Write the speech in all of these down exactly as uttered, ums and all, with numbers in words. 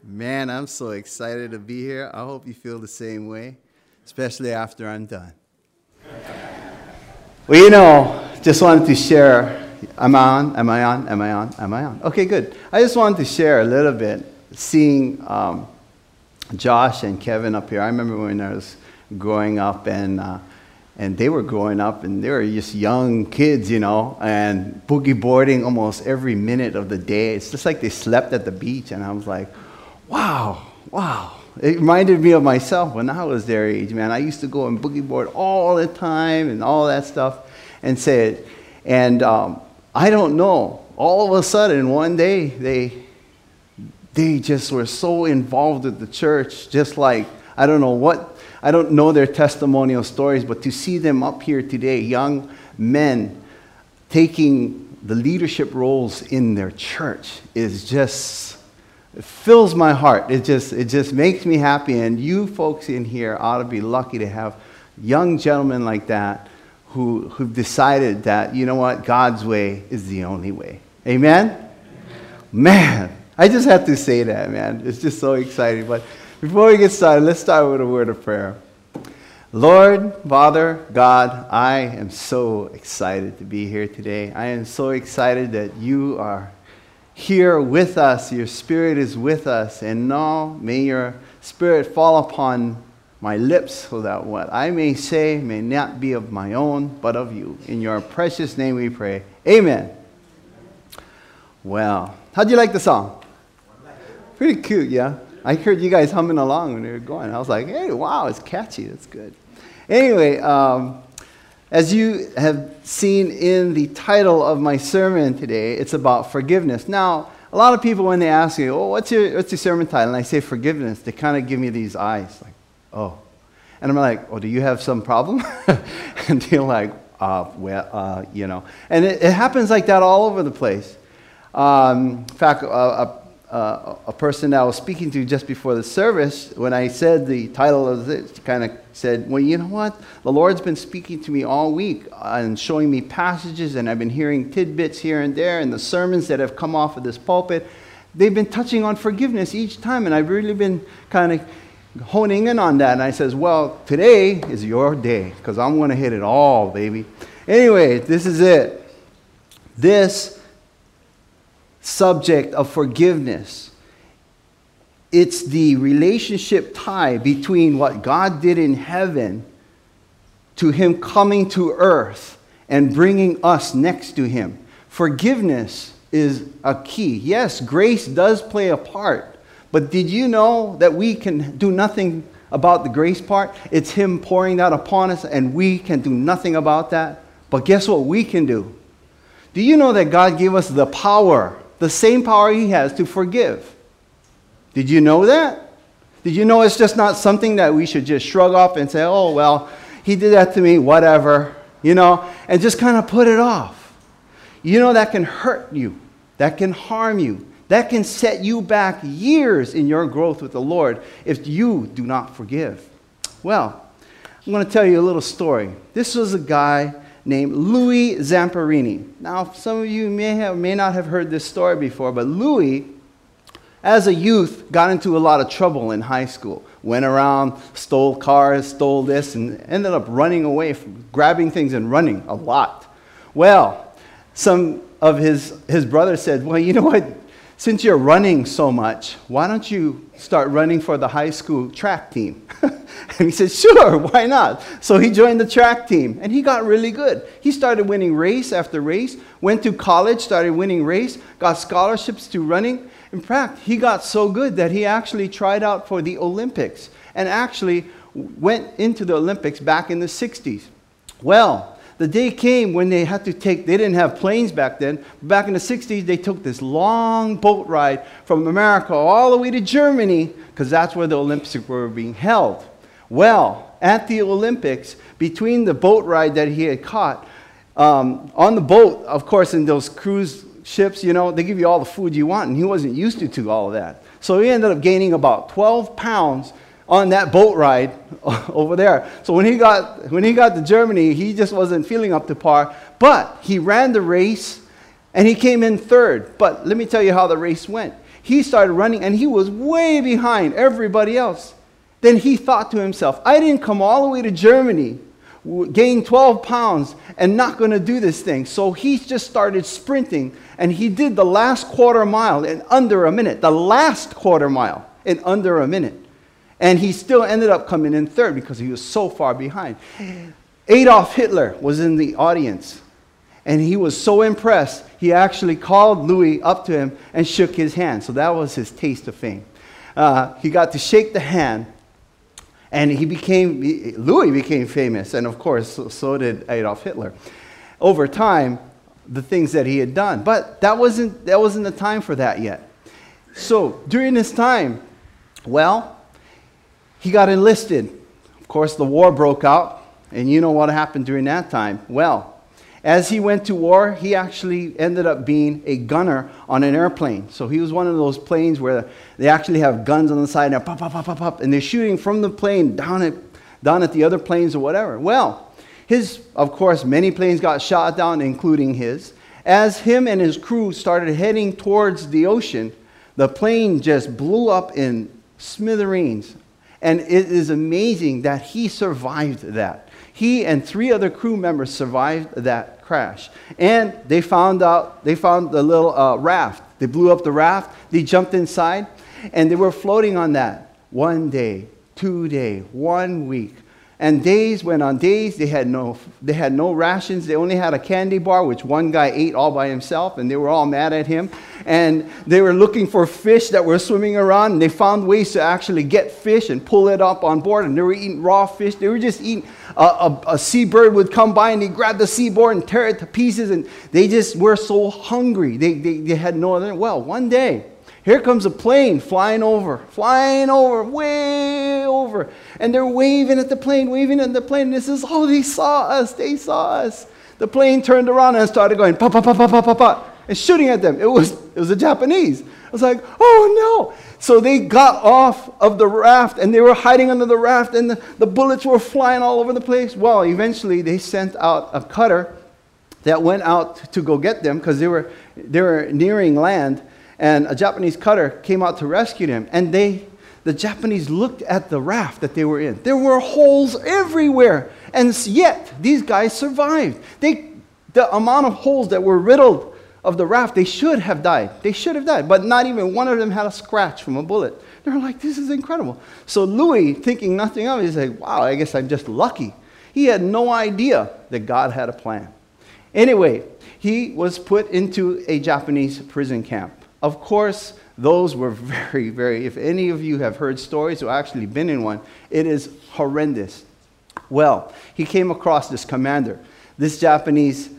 Man, I'm so excited to be here. I hope you feel the same way, especially after I'm done. Well, you know, just wanted to share. Am I on? Am I on? Am I on? Am I on? Okay, good. I just wanted to share a little bit, seeing um, Josh and Kevin up here. I remember when I was growing up, and uh, and they were growing up, and they were just young kids, you know, and boogie boarding almost every minute of the day. It's just like they slept at the beach, and I was like, wow, wow. It reminded me of myself when I was their age, man. I used to go and boogie board all the time and all that stuff and say it. And um, I don't know, all of a sudden, one day, they they just were so involved with the church, just like, I don't know what, I don't know their testimonial stories, but to see them up here today, young men taking the leadership roles in their church is just... It fills my heart. It just it just makes me happy. And you folks in here ought to be lucky to have young gentlemen like that who, who've decided that, you know what, God's way is the only way. Amen? Amen? Man, I just have to say that, man. It's just so exciting. But before we get started, let's start with a word of prayer. Lord, Father, God, I am so excited to be here today. I am so excited that you are here with us. Your Spirit is with us, and now may your Spirit fall upon my lips so that what I may say may not be of my own, but of you. In your precious name we pray. Amen. Well, how'd you like the song? Pretty cute, yeah? I heard you guys humming along when you were going. I was like, hey, wow, it's catchy. That's good. Anyway, um, as you have seen in the title of my sermon today, it's about forgiveness. Now, a lot of people, when they ask me, oh, what's your, what's your sermon title? And I say forgiveness, they kind of give me these eyes, like, oh. And I'm like, oh, do you have some problem? And they're like, uh, well, uh, you know. And it, it happens like that all over the place. Um, in fact, a, a, a, a person that I was speaking to just before the service, when I said the title of this, kind of said, well, you know what? The Lord's been speaking to me all week and showing me passages, and I've been hearing tidbits here and there, and the sermons that have come off of this pulpit, they've been touching on forgiveness each time, and I've really been kind of honing in on that. And I says, well, today is your day, because I'm going to hit it all, baby. Anyway, this is it. This subject of forgiveness, it's the relationship tie between what God did in heaven to Him coming to earth and bringing us next to Him. Forgiveness is a key. Yes, grace does play a part, but did you know that we can do nothing about the grace part? It's Him pouring that upon us, and we can do nothing about that. But guess what we can do? Do you know that God gave us the power, the same power He has to forgive? Did you know that? Did you know it's just not something that we should just shrug off and say, oh, well, he did that to me, whatever, you know, and just kind of put it off? You know that can hurt you. That can harm you. That can set you back years in your growth with the Lord if you do not forgive. Well, I'm going to tell you a little story. This was a guy named Louis Zamperini. Now, some of you may have may not have heard this story before, but Louis, as a youth, got into a lot of trouble in high school. Went around, stole cars, stole this, and ended up running away, from grabbing things and running a lot. Well, some of his, his brothers said, well, you know what? Since you're running so much, why don't you start running for the high school track team? And he said, sure, why not? So he joined the track team, and he got really good. He started winning race after race, went to college, started winning race, got scholarships to running. In fact, he got so good that he actually tried out for the Olympics and actually went into the Olympics back in the sixties. Well, the day came when they had to take, they didn't have planes back then. Back in the sixties, they took this long boat ride from America all the way to Germany, because that's where the Olympics were being held. Well, at the Olympics, between the boat ride that he had caught, um, on the boat, of course, in those cruise ships, you know, they give you all the food you want, and he wasn't used to, to all of that. So he ended up gaining about twelve pounds on that boat ride over there. So when he got when he got to Germany, he just wasn't feeling up to par, but he ran the race, and he came in third. But let me tell you how the race went. he started running, and he was way behind everybody else. Then he thought to himself, I didn't come all the way to Germany, gain twelve pounds, and not going to do this thing. So he just started sprinting, and he did the last quarter mile in under a minute. The last quarter mile in under a minute. And he still ended up coming in third because he was so far behind. Adolf Hitler was in the audience, and he was so impressed, he actually called Louis up to him and shook his hand. So that was his taste of fame. Uh, he got to shake the hand, and he became, Louis became famous, and of course, so, so did Adolf Hitler. Over time, the things that he had done. But that wasn't, that wasn't the time for that yet. So during this time, well, he got enlisted. Of course, the war broke out. And you know what happened during that time? Well, as he went to war, he actually ended up being a gunner on an airplane. So he was one of those planes where they actually have guns on the side, and pop, pop, pop, pop, pop, and they're shooting from the plane down at, down at the other planes or whatever. Well, his, of course, many planes got shot down, including his. As him and his crew started heading towards the ocean, the plane just blew up in smithereens. And it is amazing that he survived that. He and three other crew members survived that crash. And they found out, they found the little uh, raft. They blew up the raft. They jumped inside. And they were floating on that. One day, two days, one week. And days went on days. They had no, they had no rations. They only had a candy bar, which one guy ate all by himself. And they were all mad at him. And they were looking for fish that were swimming around. And they found ways to actually get fish and pull it up on board. And they were eating raw fish. They were just eating. A, a, a seabird would come by and he'd grab the seaboard and tear it to pieces. And they just were so hungry. They, they, they had no other. Well, one day, here comes a plane flying over, flying over, way over. And they're waving at the plane, waving at the plane. And it says, oh, they saw us, they saw us. The plane turned around and started going, pa, pa, pa, pa, pa, pa, pa, and shooting at them. It was, it was the Japanese. I was like, oh, no. So they got off of the raft, and they were hiding under the raft, and the, the bullets were flying all over the place. Well, eventually they sent out a cutter that went out to go get them because they were, they were nearing land. And a Japanese cutter came out to rescue them. And they, the Japanese looked at the raft that they were in. There were holes everywhere. And yet, these guys survived. They, the amount of holes that were riddled of the raft, they should have died. They should have died. But not even one of them had a scratch from a bullet. They were like, this is incredible. So Louis, thinking nothing of it, he's like, wow, I guess I'm just lucky. He had no idea that God had a plan. Anyway, he was put into a Japanese prison camp. Of course, those were very, very, if any of you have heard stories or actually been in one, it is horrendous. Well, he came across this commander. This Japanese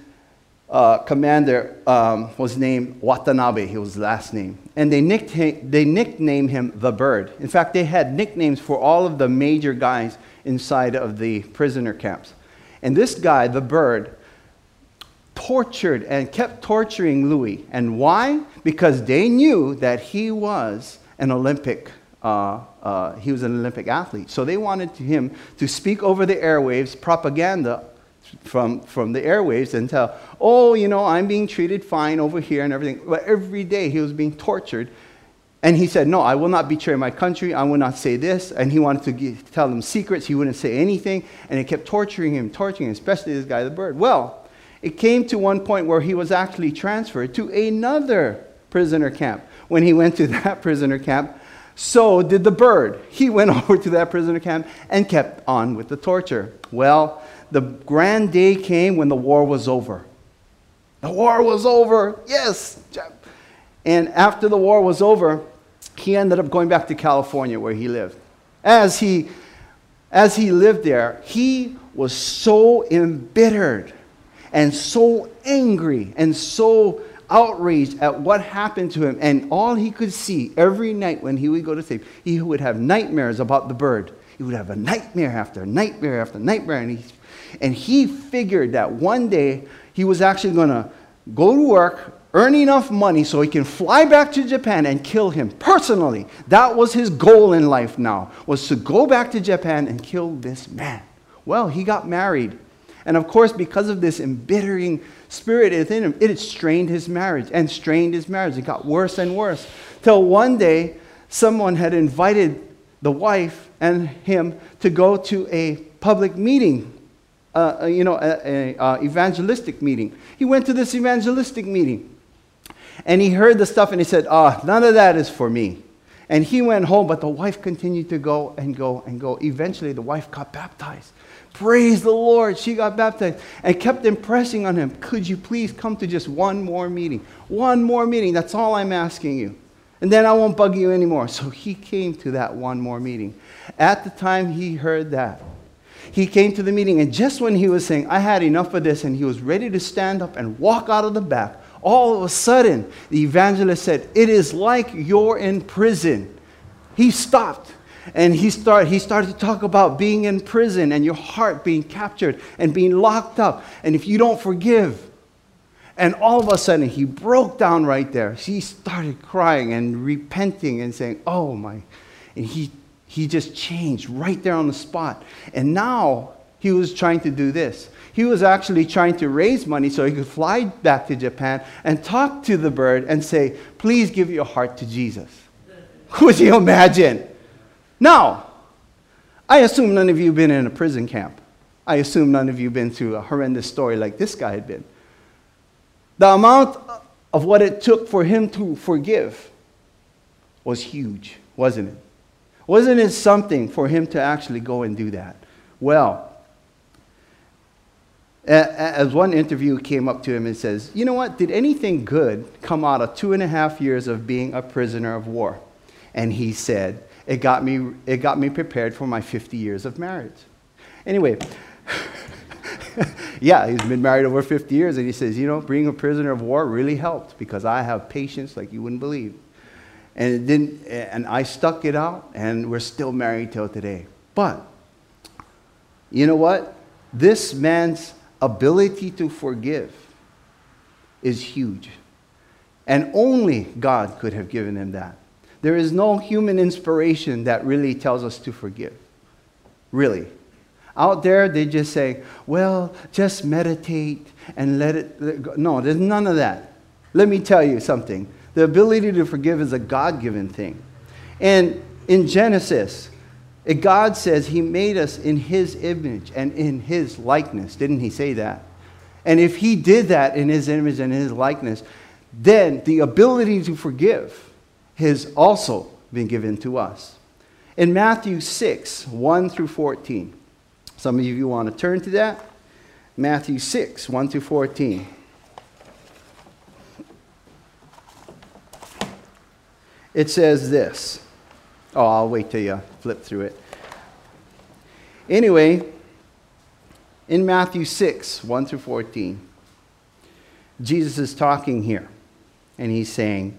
uh, commander um, was named Watanabe, he was his last name. And they, nicknamed, they nicknamed him the Bird. In fact, they had nicknames for all of the major guys inside of the prisoner camps. And this guy, the Bird, tortured and kept torturing Louis. And why? Because they knew that he was an Olympic, uh, uh, he was an Olympic athlete. So they wanted him to speak over the airwaves, propaganda from, from the airwaves, and tell, oh, you know, I'm being treated fine over here and everything. But every day he was being tortured. And he said, no, I will not betray my country. I will not say this. And he wanted to give, tell them secrets. He wouldn't say anything. And they kept torturing him, torturing him, especially this guy, the Bird. Well, it came to one point where he was actually transferred to another prisoner camp. When he went to that prisoner camp, so did the Bird. He went over to that prisoner camp and kept on with the torture. Well, the grand day came when the war was over. The war was over. Yes. And after the war was over, he ended up going back to California where he lived. As he, as he lived there, he was so embittered and so angry and so outraged at what happened to him. And all he could see every night when he would go to sleep, he would have nightmares about the Bird. He would have a nightmare after nightmare after nightmare. And he, and he figured that one day he was actually going to go to work, earn enough money so he can fly back to Japan and kill him personally. That was his goal in life now, was to go back to Japan and kill this man. Well, he got married. And of course, because of this embittering spirit within him, it had strained his marriage and strained his marriage. It got worse and worse. Till one day, someone had invited the wife and him to go to a public meeting, uh, you know, an uh, evangelistic meeting. He went to this evangelistic meeting. And he heard the stuff and he said, ah, oh, none of that is for me. And he went home, but the wife continued to go and go and go. Eventually, the wife got baptized. Praise the Lord. She got baptized and kept impressing on him, could you please come to just one more meeting? One more meeting. That's all I'm asking you. And then I won't bug you anymore. So he came to that one more meeting. At the time he heard that, he came to the meeting, and just when he was saying, I had enough of this, and he was ready to stand up and walk out of the back, all of a sudden, the evangelist said, it is like you're in prison. He stopped, and he, start, he started to talk about being in prison and your heart being captured and being locked up. And if you don't forgive, and all of a sudden, he broke down right there. He started crying and repenting and saying, oh my. And he, he just changed right there on the spot. And now he was trying to do this. He was actually trying to raise money so he could fly back to Japan and talk to the bird and say, please give your heart to Jesus. Could you imagine? Now, I assume none of you have been in a prison camp. I assume none of you have been through a horrendous story like this guy had been. The amount of what it took for him to forgive was huge, wasn't it? Wasn't it something for him to actually go and do that? Well, as one interview came up to him and says, you know what, did anything good come out of two and a half years of being a prisoner of war? And he said, it got me, it got me prepared for my fifty years of marriage. Anyway, yeah, he's been married over fifty years, and he says, you know, being a prisoner of war really helped because I have patience like you wouldn't believe. And it didn't, and I stuck it out, and we're still married till today. But, you know what? This man's ability to forgive is huge. And only God could have given him that. There is no human inspiration that really tells us to forgive. Really. Out there, they just say, well, just meditate and let it, let it go. No, there's none of that. Let me tell you something. The ability to forgive is a God-given thing. And in Genesis, God says he made us in his image and in his likeness. Didn't he say that? And if he did that in his image and his likeness, then the ability to forgive has also been given to us. In Matthew six, one through fourteen. Some of you want to turn to that. Matthew six, one through fourteen. It says this. Oh, I'll wait till you flip through it. Anyway, in Matthew six, one through fourteen, Jesus is talking here, and he's saying,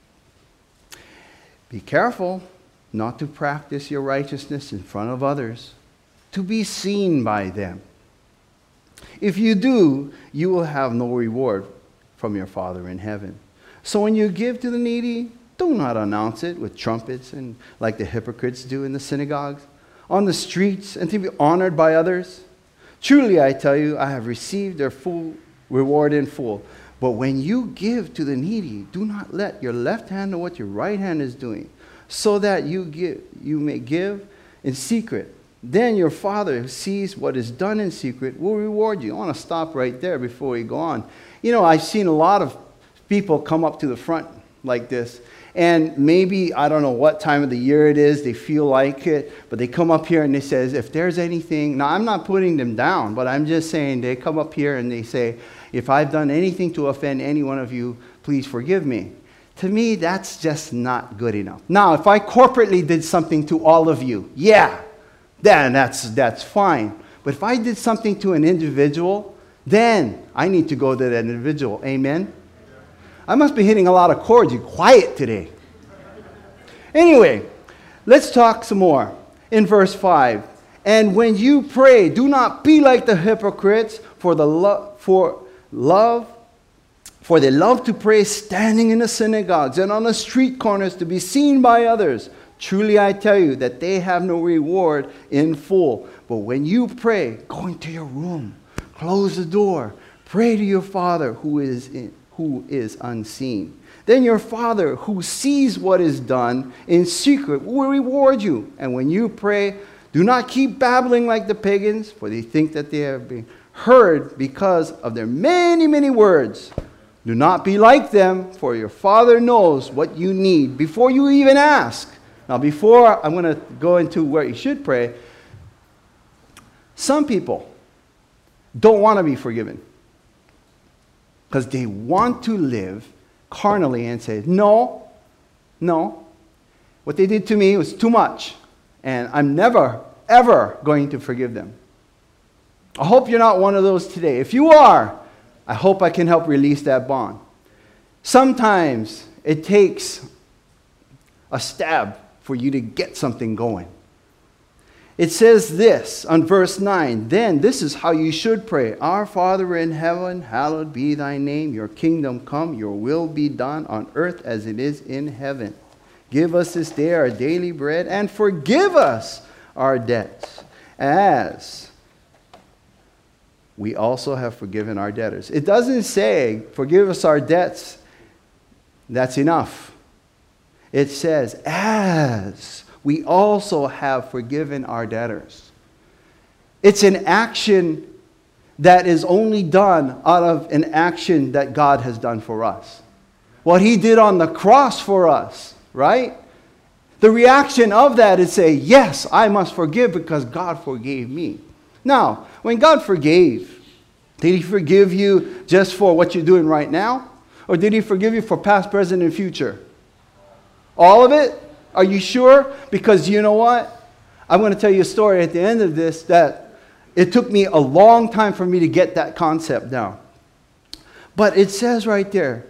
be careful not to practice your righteousness in front of others, to be seen by them. If you do, you will have no reward from your Father in heaven. So when you give to the needy, do not announce it with trumpets and like the hypocrites do in the synagogues, on the streets, and to be honored by others. Truly, I tell you, I have received their full reward in full. But when you give to the needy, do not let your left hand know what your right hand is doing, so that you give, you may give in secret. Then your Father who sees what is done in secret will reward you. I want to stop right there before we go on. You know, I've seen a lot of people come up to the front like this, and maybe, I don't know what time of the year it is, they feel like it, but they come up here and they say, if there's anything, now I'm not putting them down, but I'm just saying they come up here and they say, if I've done anything to offend any one of you, please forgive me. To me, that's just not good enough. Now, if I corporately did something to all of you, yeah, then that's, that's fine. But if I did something to an individual, then I need to go to that individual. Amen? I must be hitting a lot of chords. You're quiet today. Anyway, let's talk some more. In verse five, and when you pray, do not be like the hypocrites, for the lo- for love, for they love to pray standing in the synagogues and on the street corners to be seen by others. Truly I tell you that they have no reward in full. But when you pray, go into your room, Close the door. Pray to your Father who is in, who is unseen. Then your Father who sees what is done in secret will reward you. And when you pray, do not keep babbling like the pagans, for they think that they have been heard because of their many, many words. Do not be like them, for your Father knows what you need before you even ask. Now, before I'm going to go into where you should pray, some people don't want to be forgiven because they want to live carnally and say, no, no, what they did to me was too much, and I'm never, ever going to forgive them. I hope you're not one of those today. If you are, I hope I can help release that bond. Sometimes it takes a stab for you to get something going. It says this on verse nine, then this is how you should pray. Our Father in heaven, hallowed be thy name. Your kingdom come, your will be done on earth as it is in heaven. Give us this day our daily bread and forgive us our debts as we also have forgiven our debtors. It doesn't say forgive us our debts. That's enough. It says as we also have forgiven our debtors. It's an action that is only done out of an action that God has done for us. What he did on the cross for us, right? The reaction of that is say, yes, I must forgive because God forgave me. Now, when God forgave, did he forgive you just for what you're doing right now? Or did he forgive you for past, present, and future? All of it? Are you sure? Because you know what? I'm going to tell you a story at the end of this that it took me a long time for me to get that concept down. But it says right there,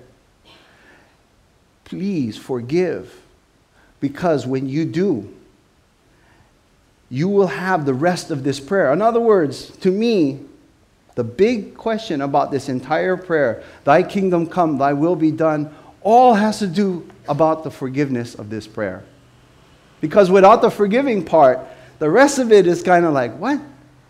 please forgive. Because when you do, you will have the rest of this prayer. In other words, to me, the big question about this entire prayer, thy kingdom come, thy will be done, all has to do about the forgiveness of this prayer. Because without the forgiving part, the rest of it is kind of like, what?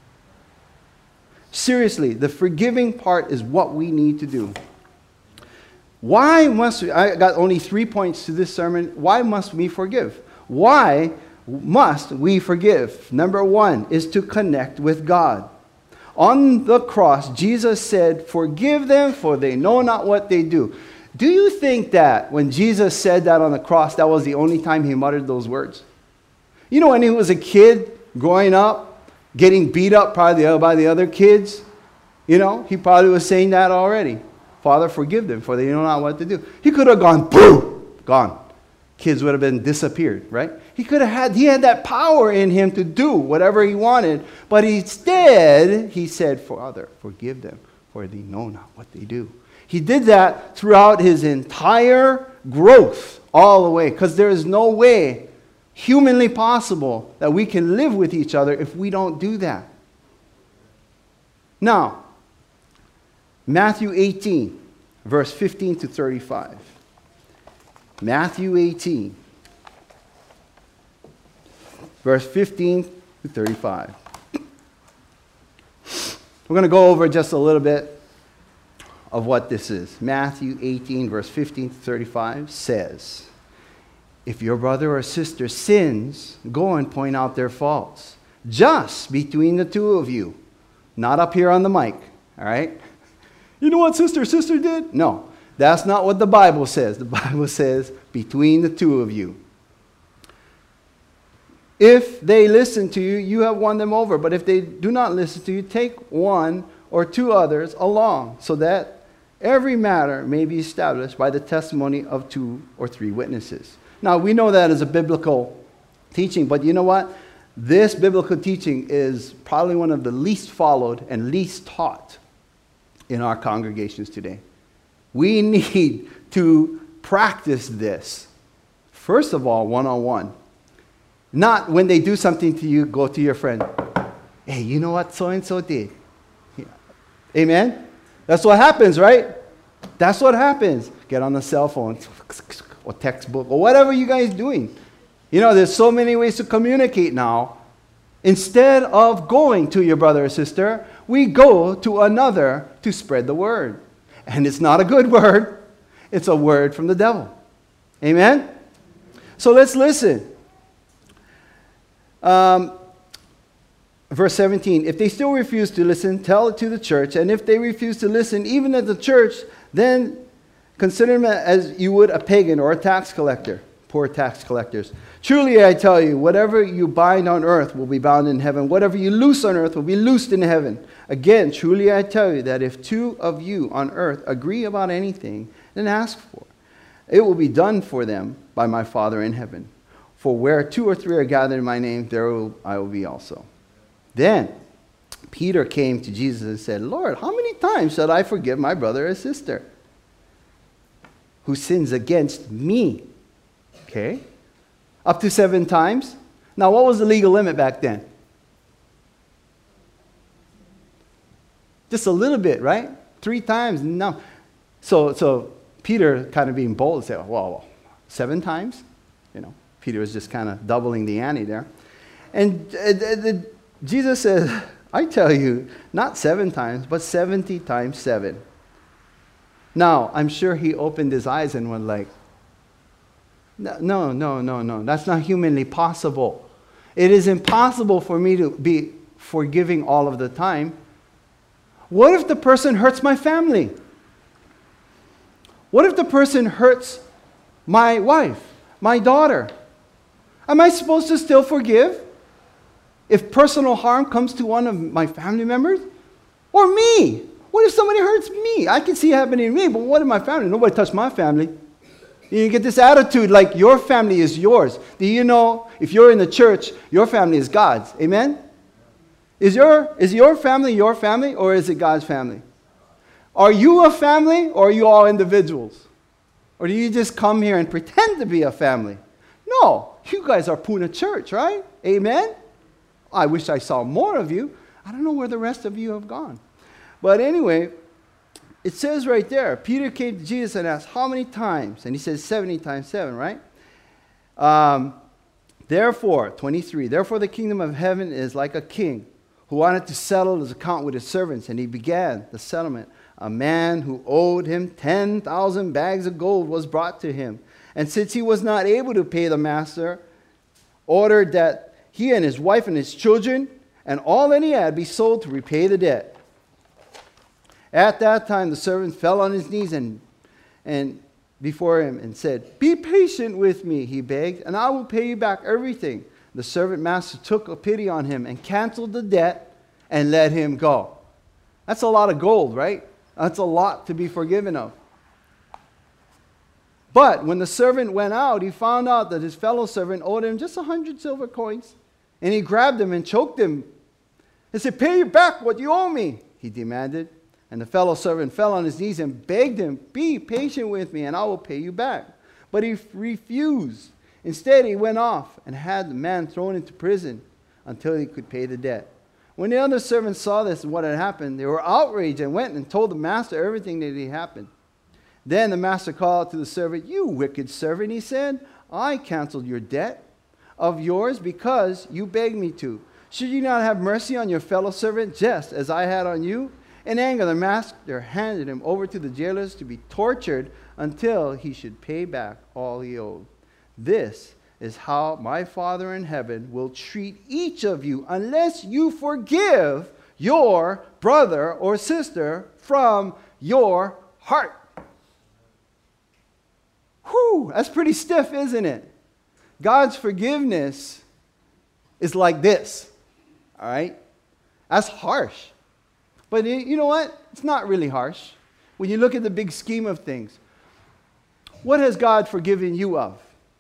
Seriously, the forgiving part is what we need to do. Why must we, I got only three points to this sermon. Why must we forgive? Why must we forgive? Number one is to connect with God. On the cross, Jesus said, forgive them, for they know not what they do. Do you think that when Jesus said that on the cross, that was the only time he muttered those words? You know, when he was a kid growing up, getting beat up probably by the other kids, you know, he probably was saying that already. Father, forgive them, for they know not what to do. He could have gone, boom, gone. Kids would have been disappeared, right? He could have had, he had that power in him to do whatever he wanted. But instead, he said, Father, forgive them, for they know not what they do. He did that throughout his entire growth, all the way. Because there is no way humanly possible that we can live with each other if we don't do that. Now, Matthew eighteen, verse fifteen to thirty-five. Matthew eighteen, verse fifteen to thirty-five. We're going to go over just a little bit of what this is. Matthew eighteen, verse fifteen to thirty-five says, if your brother or sister sins, go and point out their faults, just between the two of you, not up here on the mic, all right? You know what sister, sister did? No, that's not what the Bible says. The Bible says between the two of you. If they listen to you, you have won them over. But if they do not listen to you, take one or two others along, so that every matter may be established by the testimony of two or three witnesses. Now, we know that as a biblical teaching, but you know what? This biblical teaching is probably one of the least followed and least taught in our congregations today. We need to practice this. First of all, one-on-one. Not when they do something to you, go to your friend. Hey, you know what so-and-so did? Yeah. Amen? That's what happens, right? That's what happens. Get on the cell phone or textbook or whatever you guys doing. You know, there's so many ways to communicate now. Instead of going to your brother or sister, we go to another to spread the word. And it's not a good word. It's a word from the devil. Amen? So let's listen. Um, verse seventeen, if they still refuse to listen, tell it to the church. And if they refuse to listen, even at the church, then consider them as you would a pagan or a tax collector. Poor tax collectors. Truly I tell you, whatever you bind on earth will be bound in heaven. Whatever you loose on earth will be loosed in heaven. Again, truly I tell you that if two of you on earth agree about anything, then ask for it. It will be done for them by my Father in heaven. For where two or three are gathered in my name, there will, I will be also. Then Peter came to Jesus and said, Lord, how many times shall I forgive my brother or sister who sins against me? Okay. Up to seven times. Now, what was the legal limit back then? Just a little bit, right? Three times. No. So, so Peter kind of being bold said, well, seven times? You know, Peter was just kind of doubling the ante there. And uh, the, the, Jesus says, I tell you, not seven times, but seventy times seven. Now, I'm sure he opened his eyes and went like, no, no, no, no. That's not humanly possible. It is impossible for me to be forgiving all of the time. What if the person hurts my family? What if the person hurts my wife, my daughter? Am I supposed to still forgive if personal harm comes to one of my family members? Or me? What if somebody hurts me? I can see it happening to me, but what if my family? Nobody touched my family. You get this attitude like your family is yours. Do you know if you're in the church, your family is God's? Amen? Is your, is your family your family or is it God's family? Are you a family or are you all individuals? Or do you just come here and pretend to be a family? No, you guys are Puna Church, right? Amen? I wish I saw more of you. I don't know where the rest of you have gone. But anyway, it says right there, Peter came to Jesus and asked, how many times? And he says seventy times seven, right? Um, therefore, twenty-three, therefore the kingdom of heaven is like a king who wanted to settle his account with his servants. And he began the settlement. A man who owed him ten thousand bags of gold was brought to him. And since he was not able to pay the master, ordered that he and his wife and his children and all that he had be sold to repay the debt. At that time, the servant fell on his knees and, and before him and said, be patient with me, he begged, and I will pay you back everything. The servant master took a pity on him and canceled the debt and let him go. That's a lot of gold, right? That's a lot to be forgiven of. But when the servant went out, he found out that his fellow servant owed him just a hundred silver coins. And he grabbed him and choked him and said, pay you back what you owe me, he demanded. And the fellow servant fell on his knees and begged him, be patient with me and I will pay you back. But he refused. Instead, he went off and had the man thrown into prison until he could pay the debt. When the other servants saw this and what had happened, they were outraged and went and told the master everything that had happened. Then the master called to the servant, you wicked servant, he said, I canceled your debt of yours because you begged me to. Should you not have mercy on your fellow servant just as I had on you? In anger, the master handed him over to the jailers to be tortured until he should pay back all he owed. This is how my Father in heaven will treat each of you unless you forgive your brother or sister from your heart. Whew, that's pretty stiff, isn't it? God's forgiveness is like this, all right? That's harsh. But you know what? It's not really harsh. When you look at the big scheme of things, what has God forgiven you of?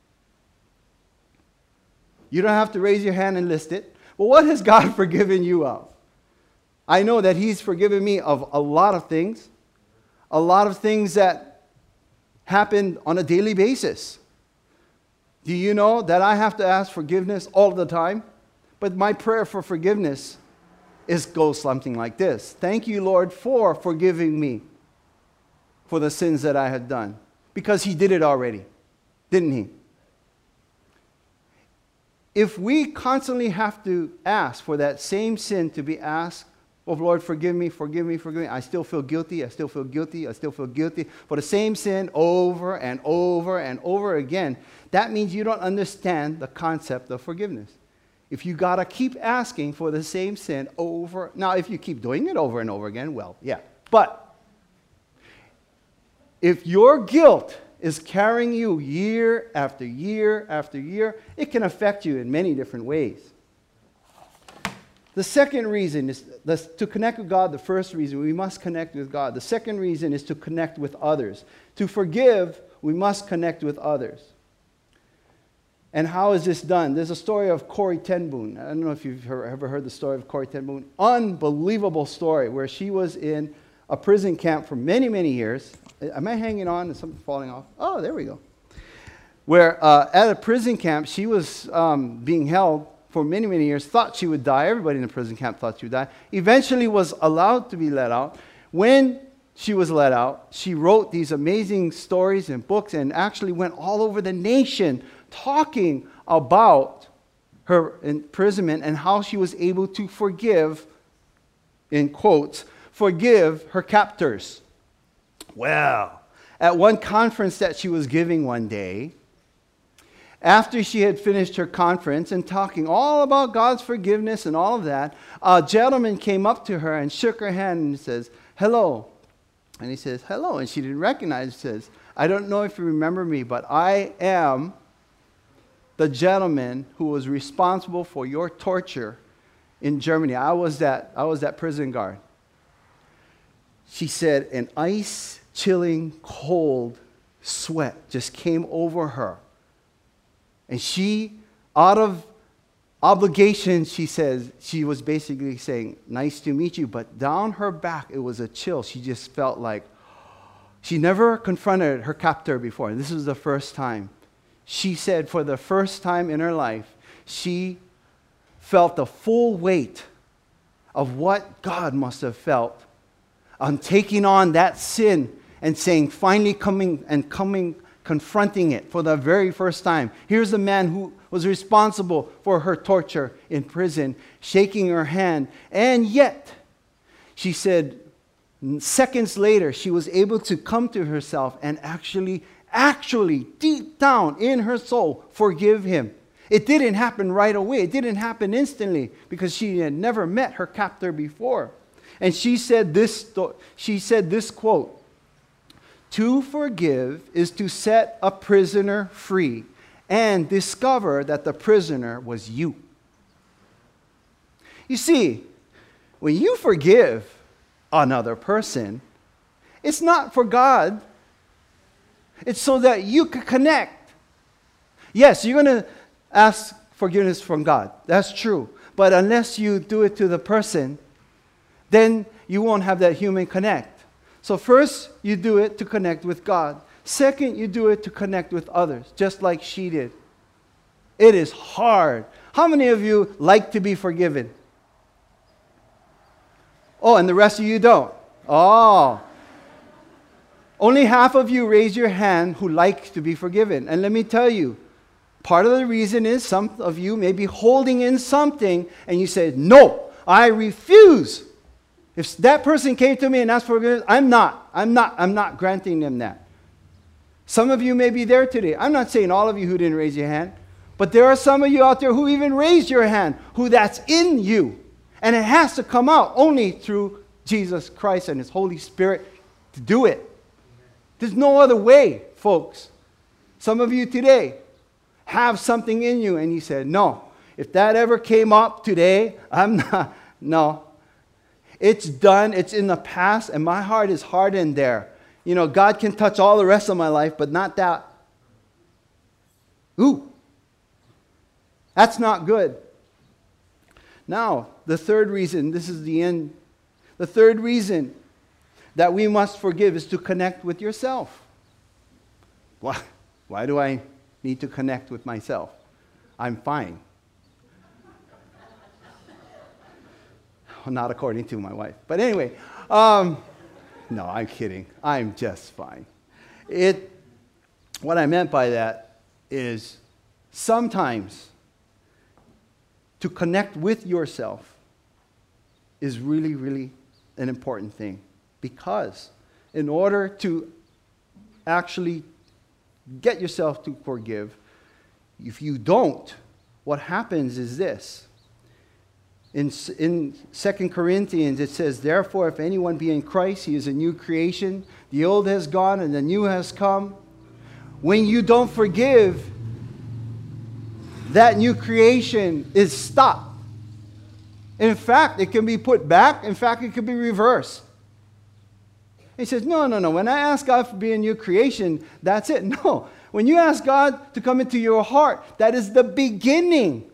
You don't have to raise your hand and list it. But what has God forgiven you of? I know that He's forgiven me of a lot of things. A lot of things that happen on a daily basis. Do you know that I have to ask forgiveness all the time? But my prayer for forgiveness is goes something like this. Thank you, Lord, for forgiving me for the sins that I had done. Because He did it already, didn't He? If we constantly have to ask for that same sin to be asked Oh, Lord, forgive me, forgive me, forgive me. I still feel guilty, I still feel guilty, I still feel guilty for the same sin over and over and over again. That means you don't understand the concept of forgiveness. If you got to keep asking for the same sin over, now if you keep doing it over and over again, well, yeah. But if your guilt is carrying you year after year after year, it can affect you in many different ways. The second reason is the, to connect with God. The first reason, we must connect with God. The second reason is to connect with others. To forgive, we must connect with others. And how is this done? There's a story of Corrie ten Boom. I don't know if you've ever heard the story of Corrie ten Boom. Unbelievable story where she was in a prison camp for many, many years. Am I hanging on? Is something falling off? Oh, there we go. Where uh, at a prison camp, she was um, being held for many, many years, thought she would die. Everybody in the prison camp thought she would die. Eventually was allowed to be let out. When she was let out, she wrote these amazing stories and books and actually went all over the nation talking about her imprisonment and how she was able to forgive, in quotes, forgive her captors. Well, at one conference that she was giving one day, after she had finished her conference and talking all about God's forgiveness and all of that, a gentleman came up to her and shook her hand and says, "Hello." And he says, "Hello." And she didn't recognize him. He says, "I don't know if you remember me, but I am the gentleman who was responsible for your torture in Germany. I was that, I was that prison guard." She said an ice-chilling cold sweat just came over her. And she, out of obligation, she says, she was basically saying, "Nice to meet you." But down her back, it was a chill. She just felt like, she never confronted her captor before. And this was the first time. She said for the first time in her life, she felt the full weight of what God must have felt on taking on that sin and saying, finally coming and coming, confronting it for the very first time. Here's the man who was responsible for her torture in prison, shaking her hand. And yet, she said, seconds later, she was able to come to herself and actually, actually, deep down in her soul, forgive him. It didn't happen right away. It didn't happen instantly because she had never met her captor before. And she said this, she said this quote, "To forgive is to set a prisoner free and discover that the prisoner was you." You see, when you forgive another person, it's not for God. It's so that you can connect. Yes, you're going to ask forgiveness from God. That's true. But unless you do it to the person, then you won't have that human connect. So first, you do it to connect with God. Second, you do it to connect with others, just like she did. It is hard. How many of you like to be forgiven? Oh, and the rest of you don't. Oh. Only half of you raise your hand who like to be forgiven. And let me tell you, part of the reason is some of you may be holding in something and you say, "No, I refuse. If that person came to me and asked for forgiveness, I'm not. I'm not. I'm not granting them that." Some of you may be there today. I'm not saying all of you who didn't raise your hand, but there are some of you out there who even raised your hand, who that's in you. And it has to come out only through Jesus Christ and His Holy Spirit to do it. There's no other way, folks. Some of you today have something in you and you said, "No, if that ever came up today, I'm not." No. It's done. It's in the past, and my heart is hardened there. You know, God can touch all the rest of my life, but not that. Ooh. That's not good. Now, the third reason, this is the end. The third reason that we must forgive is to connect with yourself. Why, why do I need to connect with myself? I'm fine. Not according to my wife. But anyway, um, no, I'm kidding. I'm just fine. It, what I meant by that is sometimes to connect with yourself is really, really an important thing. Because in order to actually get yourself to forgive, if you don't, what happens is this. In, in Second Corinthians, it says, therefore, if anyone be in Christ, he is a new creation. The old has gone and the new has come. When you don't forgive, that new creation is stopped. In fact, it can be put back. In fact, it can be reversed. He says, no, no, no. When I ask God to be a new creation, that's it. No. When you ask God to come into your heart, that is the beginning.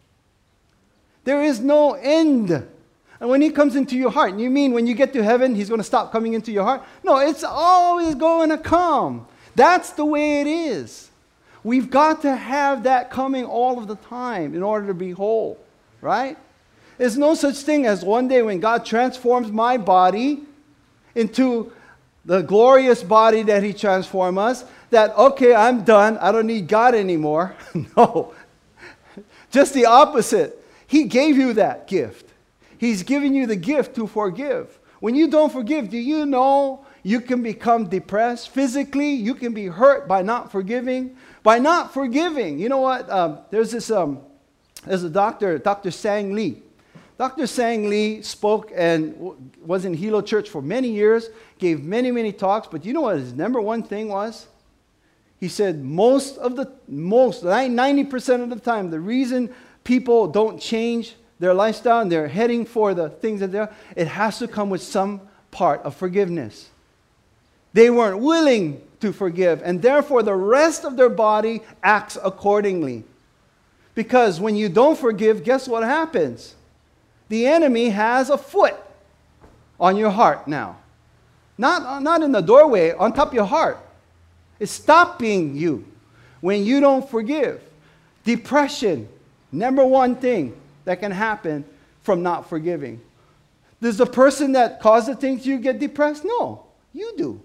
There is no end. And when he comes into your heart, you mean when you get to heaven, he's going to stop coming into your heart? No, it's always going to come. That's the way it is. We've got to have that coming all of the time in order to be whole, right? There's no such thing as one day when God transforms my body into the glorious body that he transformed us, that, okay, I'm done. I don't need God anymore. No. Just the opposite. He gave you that gift. He's giving you the gift to forgive. When you don't forgive, do you know you can become depressed physically? You can be hurt by not forgiving. By not forgiving. You know what? Um, there's this, um, there's a doctor, Doctor Sang Lee. Doctor Sang Lee spoke and w- was in Hilo Church for many years, gave many, many talks, but you know what his number one thing was? He said most of the, most, ninety percent of the time, the reason people don't change their lifestyle and they're heading for the things that they're, it has to come with some part of forgiveness. They weren't willing to forgive, and therefore the rest of their body acts accordingly. Because when you don't forgive, guess what happens? The enemy has a foot on your heart now. Not, not in the doorway, on top of your heart. It's stopping you when you don't forgive. Depression, number one thing that can happen from not forgiving. Does the person that caused the thing to you get depressed? No, you do.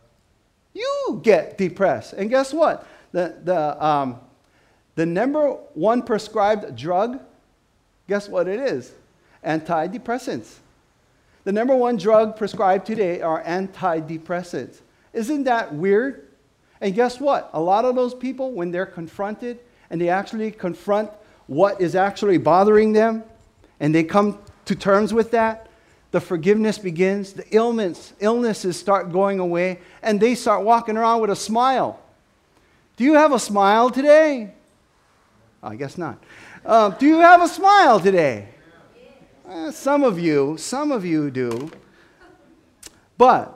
You get depressed. And guess what? The, the, um, the number one prescribed drug, guess what it is? Antidepressants. The number one drug prescribed today are antidepressants. Isn't that weird? And guess what? A lot of those people, when they're confronted and they actually confront what is actually bothering them and they come to terms with that, the forgiveness begins, the illness, illnesses start going away, and they start walking around with a smile. Do you have a smile today? I guess not. Uh, do you have a smile today? Uh, some of you, some of you do. But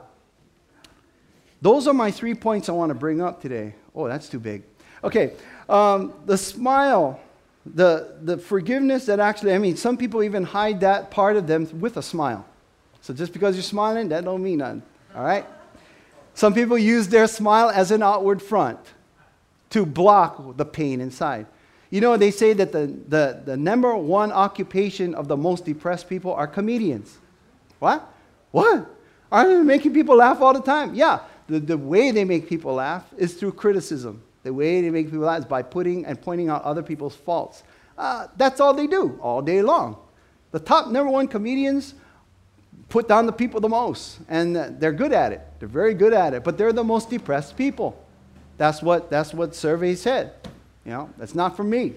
those are my three points I want to bring up today. Oh, that's too big. Okay, um, the smile, the, the forgiveness that actually, I mean, some people even hide that part of them with a smile. So just because you're smiling, that don't mean nothing, all right? Some people use their smile as an outward front to block the pain inside. You know, they say that the, the, the number one occupation of the most depressed people are comedians. What? What? Aren't they making people laugh all the time? Yeah, the, the way they make people laugh is through criticism. The way they make people laugh is by putting and pointing out other people's faults. Uh, that's all they do all day long. The top number one comedians put down the people the most, and they're good at it. They're very good at it, but they're the most depressed people. That's what, that's what surveys said. You know, that's not from me.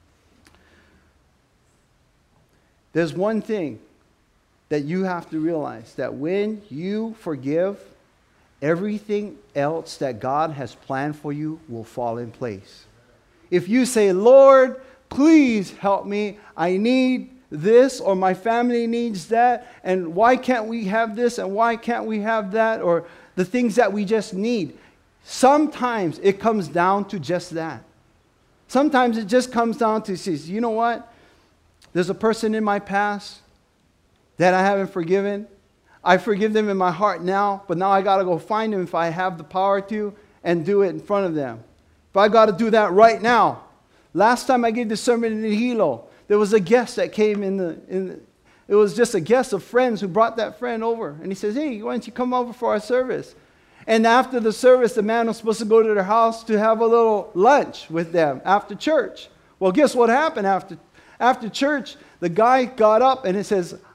There's one thing that you have to realize, that when you forgive, everything else that God has planned for you will fall in place. If you say, Lord, please help me, I need this, or my family needs that, and why can't we have this, and why can't we have that, or the things that we just need. Sometimes it comes down to just that. Sometimes it just comes down to, says, you know what? There's a person in my past that I haven't forgiven. I forgive them in my heart now, but now I got to go find them if I have the power to and do it in front of them. If I got to do that right now. Last time I gave the sermon in Hilo, there was a guest that came in the, in the, it was just a guest of friends who brought that friend over. And he says, hey, why don't you come over for our service? And after the service, the man was supposed to go to their house to have a little lunch with them after church. Well, guess what happened after, after church? The guy got up and he says,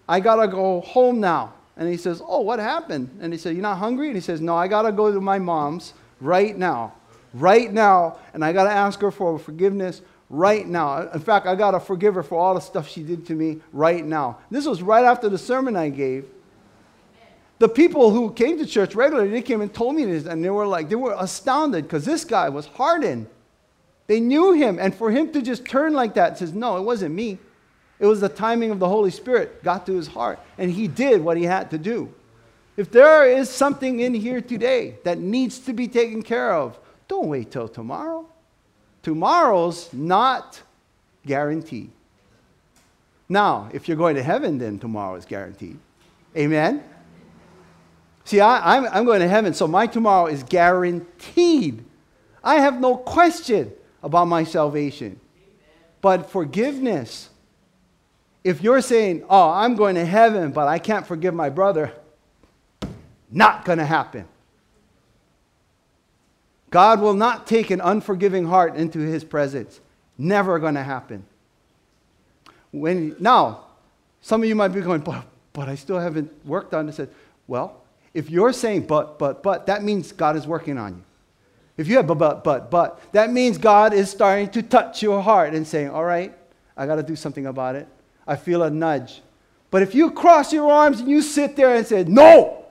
I got to go home now. And he says, oh, what happened? And he said, you're not hungry? And he says, no, I got to go to my mom's right now. Right now. And I got to ask her for forgiveness right now. In fact, I got to forgive her for all the stuff she did to me right now. This was right after the sermon I gave. The people who came to church regularly, they came and told me this, and they were like, they were astounded because this guy was hardened. They knew him, and for him to just turn like that, says, no, it wasn't me. It was the timing of the Holy Spirit got to his heart, and he did what he had to do. If there is something in here today that needs to be taken care of, don't wait till tomorrow. Tomorrow's not guaranteed. Now, if you're going to heaven, then tomorrow is guaranteed. Amen? See, I, I'm, I'm going to heaven, so my tomorrow is guaranteed. I have no question about my salvation. But forgiveness, if you're saying, oh, I'm going to heaven, but I can't forgive my brother, not going to happen. God will not take an unforgiving heart into his presence. Never going to happen. When, now, some of you might be going, but, but I still haven't worked on this. Well, if you're saying but, but, but, that means God is working on you. If you have but, but, but, but, that means God is starting to touch your heart and saying, all right, I got to do something about it. I feel a nudge. But if you cross your arms and you sit there and say, no,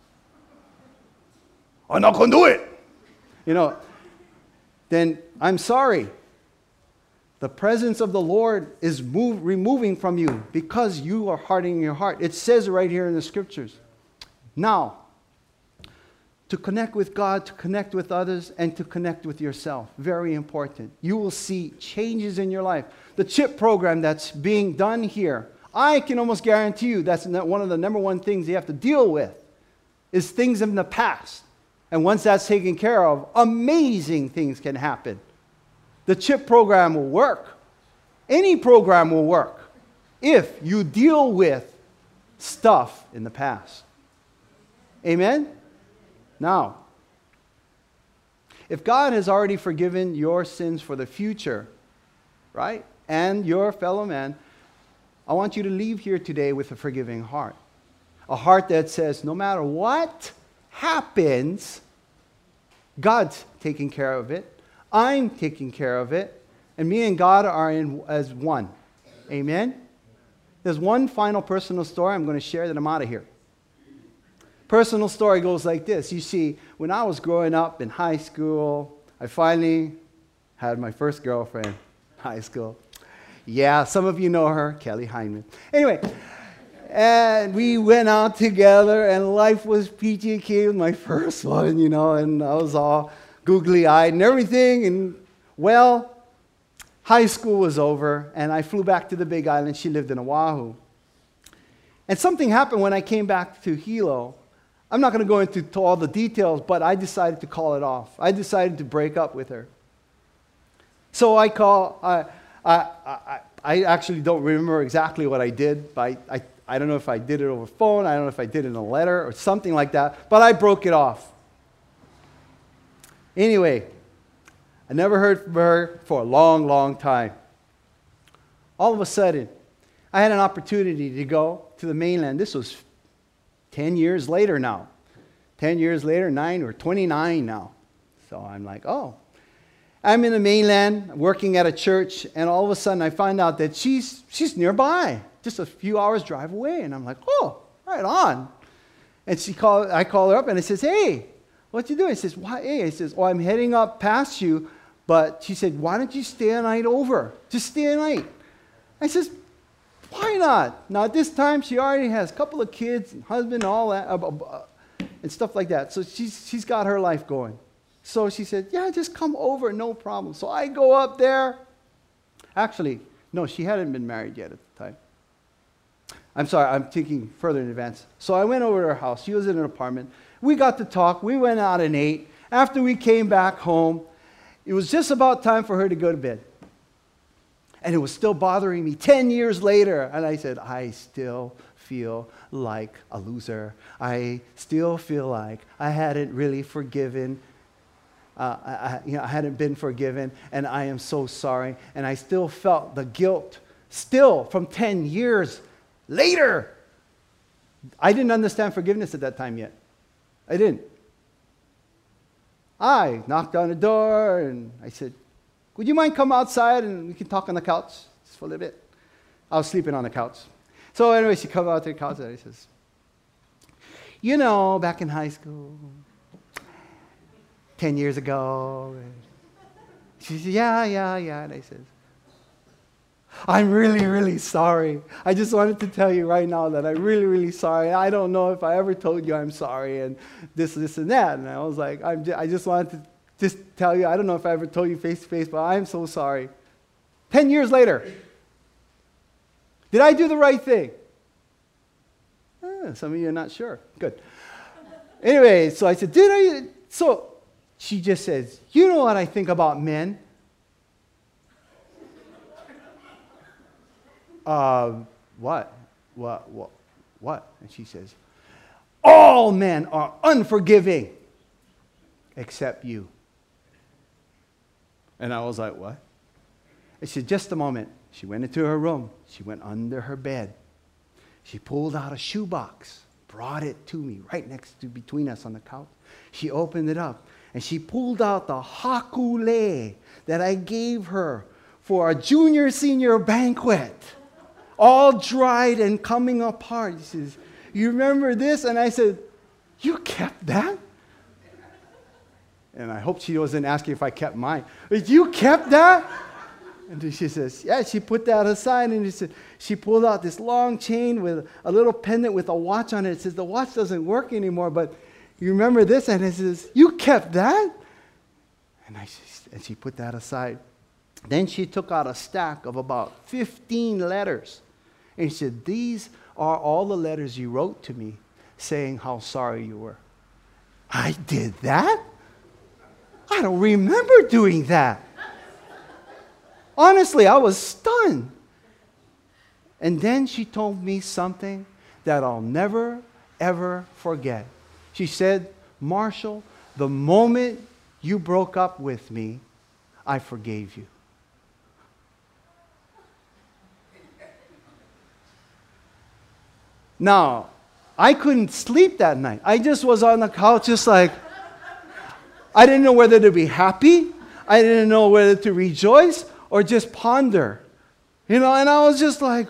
I'm not going to do it, you know, then I'm sorry. The presence of the Lord is move, removing from you because you are hardening your heart. It says right here in the scriptures. Now, to connect with God, to connect with others, and to connect with yourself. Very important. You will see changes in your life. The CHIP program that's being done here, I can almost guarantee you that's one of the number one things you have to deal with is things in the past. And once that's taken care of, amazing things can happen. The CHIP program will work. Any program will work if you deal with stuff in the past. Amen? Now, if God has already forgiven your sins for the future, right, and your fellow man, I want you to leave here today with a forgiving heart. A heart that says, no matter what happens, God's taking care of it. I'm taking care of it. And me and God are in as one. Amen? There's one final personal story I'm going to share, that I'm out of here. Personal story goes like this. You see, when I was growing up in high school, I finally had my first girlfriend in high school. Yeah, some of you know her, Kelly Hyman. Anyway, and we went out together, and life was peachy keen, my first one, you know, and I was all googly-eyed and everything. And, well, high school was over, and I flew back to the Big Island. She lived in Oahu. And something happened when I came back to Hilo. I'm not going to go into all the details, but I decided to call it off. I decided to break up with her. So I call, I, I, I, I actually don't remember exactly what I did, but I, I, I don't know if I did it over phone, I don't know if I did it in a letter or something like that, but I broke it off. Anyway, I never heard from her for a long, long time. All of a sudden, I had an opportunity to go to the mainland. This was ten years later now. ten years later, nine or twenty-nine now. So I'm like, oh. I'm in the mainland working at a church, and all of a sudden I find out that she's, she's nearby, just a few hours drive away. And I'm like, oh, right on. And she call, I call her up and I says, hey, what you doing? She says, why? Hey, I says, oh, I'm heading up past you, but she said, why don't you stay a night over? Just stay a night. I says, why not? Now, at this time, she already has a couple of kids, and husband, all that, uh, uh, and stuff like that. So she's, she's got her life going. So she said, yeah, just come over, no problem. So I go up there. Actually, no, she hadn't been married yet at the time. I'm sorry, I'm thinking further in advance. So I went over to her house. She was in an apartment. We got to talk. We went out and ate. After we came back home, it was just about time for her to go to bed. And it was still bothering me ten years later. And I said, I still feel like a loser. I still feel like I hadn't really forgiven. Uh, I, you know, I hadn't been forgiven. And I am so sorry. And I still felt the guilt, still from ten years later. I didn't understand forgiveness at that time yet. I didn't. I knocked on the door and I said, would you mind come outside and we can talk on the couch just for a little bit? I was sleeping on the couch. So anyway, she comes out to the couch and she says, you know, back in high school, ten years ago. She said, yeah, yeah, yeah. And I said, I'm really, really sorry. I just wanted to tell you right now that I'm really, really sorry. I don't know if I ever told you I'm sorry and this, this, and that. And I was like, I'm just, I just wanted to just tell you, I don't know if I ever told you face to face, but I'm so sorry. Ten years later, did I do the right thing? Ah, some of you are not sure. Good. Anyway, so I said, did I? So she just says, you know what I think about men? Uh, what? What? What? What? And she says, all men are unforgiving except you. And I was like, what? And she said, just a moment. She went into her room. She went under her bed. She pulled out a shoebox, brought it to me right next to between us on the couch. She opened it up and she pulled out the hakule that I gave her for a junior senior banquet, all dried and coming apart. She says, you remember this? And I said, you kept that? And I hope she wasn't asking if I kept mine. You kept that? And she says, yeah, she put that aside, and she said, she pulled out this long chain with a little pendant with a watch on it. It says, the watch doesn't work anymore, but you remember this? And it says, you kept that? And, I, and she put that aside. Then she took out a stack of about fifteen letters. And she said, these are all the letters you wrote to me saying how sorry you were. I did that? I don't remember doing that. Honestly, I was stunned. And then she told me something that I'll never, ever forget. She said, Marshall, the moment you broke up with me, I forgave you. Now, I couldn't sleep that night. I just was on the couch just like, I didn't know whether to be happy. I didn't know whether to rejoice or just ponder. You know, and I was just like,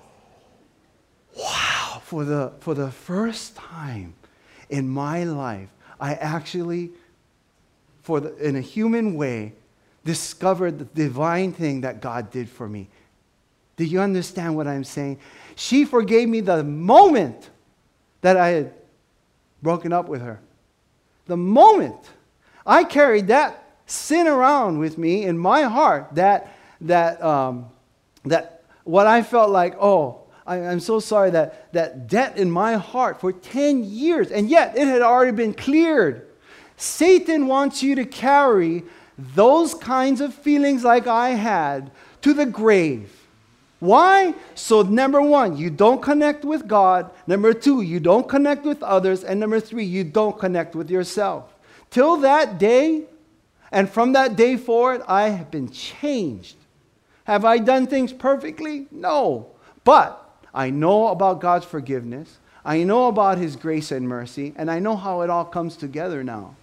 wow, for the, for the first time in my life, I actually, for the, in a human way, discovered the divine thing that God did for me. Do you understand what I'm saying? She forgave me the moment that I had broken up with her. The moment. I carried that sin around with me in my heart, that, that, um, that what I felt like, oh, I, I'm so sorry, that, that debt in my heart for ten years, and yet it had already been cleared. Satan wants you to carry those kinds of feelings like I had to the grave. Why? So number one, you don't connect with God. Number two, you don't connect with others. And number three, you don't connect with yourself. Till that day, and from that day forward, I have been changed. Have I done things perfectly? No. But I know about God's forgiveness. I know about His grace and mercy. And I know how it all comes together now.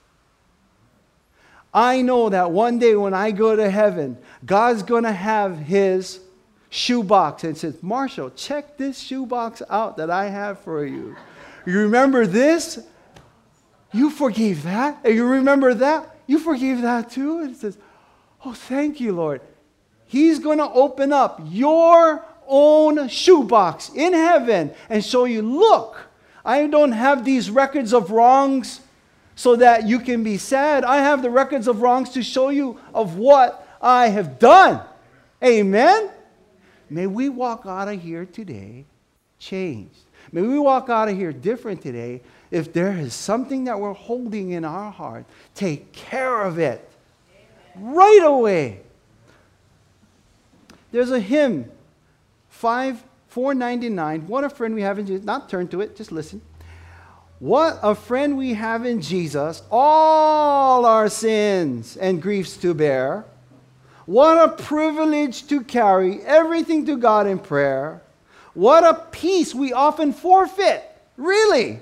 I know that one day when I go to heaven, God's going to have His shoebox and says, Marshall, check this shoebox out that I have for you. You remember this? You forgave that. And you remember that? You forgave that too. And it says, oh, thank you, Lord. He's going to open up your own shoebox in heaven and show you, look, I don't have these records of wrongs so that you can be sad. I have the records of wrongs to show you of what I have done. Amen? May we walk out of here today changed. May we walk out of here different today. If there is something that we're holding in our heart, take care of it. Amen. Right away. There's a hymn, five four ninety-nine. What a friend we have in Jesus. Not turn to it, just listen. What a friend we have in Jesus, all our sins and griefs to bear. What a privilege to carry everything to God in prayer. What a peace we often forfeit. Really.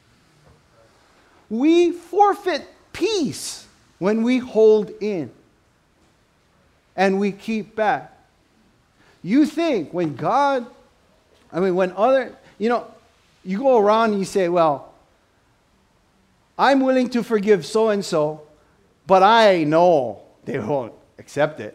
We forfeit peace when we hold in and we keep back. You think when God, I mean, when other, you know, you go around and you say, well, I'm willing to forgive so-and-so, but I know they won't accept it.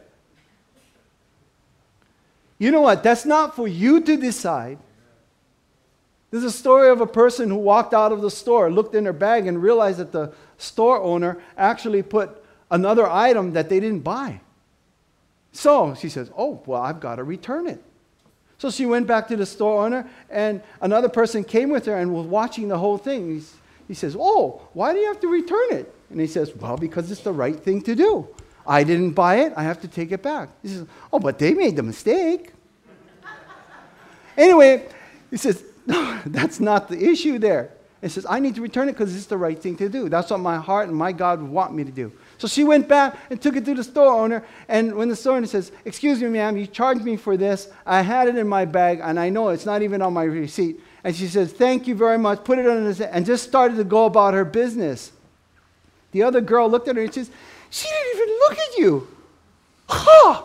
You know what? That's not for you to decide. There's a story of a person who walked out of the store, looked in her bag, and realized that the store owner actually put another item that they didn't buy. So she says, oh, well, I've got to return it. So she went back to the store owner, and another person came with her and was watching the whole thing. He's, he says, oh, why do you have to return it? And he says, well, because it's the right thing to do. I didn't buy it. I have to take it back. He says, oh, but they made the mistake. Anyway, he says, no, that's not the issue there. He says, I need to return it because it's the right thing to do. That's what my heart and my God would want me to do. So she went back and took it to the store owner. And when the store owner says, excuse me, ma'am, you charged me for this. I had it in my bag, and I know it's not even on my receipt. And she says, thank you very much. Put it on this, and just started to go about her business. The other girl looked at her and says, she didn't even look at you. Huh!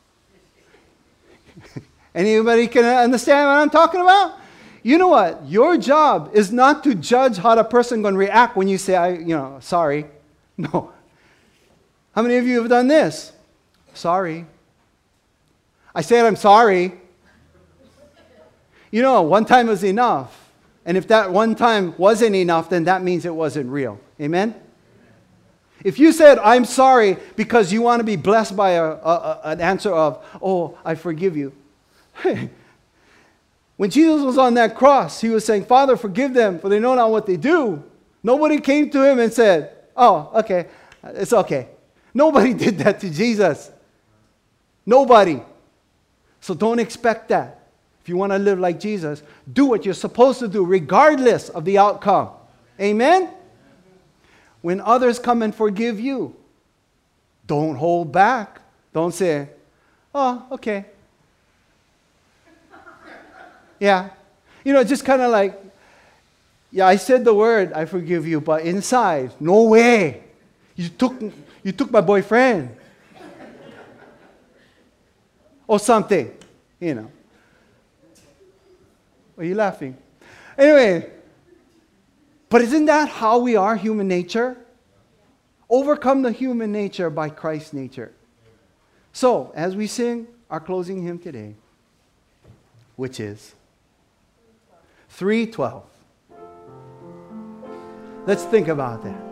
Anybody can understand what I'm talking about? You know what? Your job is not to judge how the person going to react when you say, I, you know, sorry. No. How many of you have done this? Sorry. I said I'm sorry. You know, one time was enough. And if that one time wasn't enough, then that means it wasn't real. Amen? If you said, I'm sorry, because you want to be blessed by a, a, an answer of, oh, I forgive you. When Jesus was on that cross, he was saying, Father, forgive them, for they know not what they do. Nobody came to him and said, oh, okay, it's okay. Nobody did that to Jesus. Nobody. So don't expect that. If you want to live like Jesus, do what you're supposed to do, regardless of the outcome. Amen? When others come and forgive you, don't hold back. Don't say, oh, okay. Yeah. You know, just kind of like, yeah, I said the word, I forgive you, but inside, no way. You took, you took my boyfriend. Or something, you know. Are you laughing? Anyway, but isn't that how we are, human nature? Overcome the human nature by Christ's nature. So, as we sing our closing hymn today, which is three twelve. Let's think about that.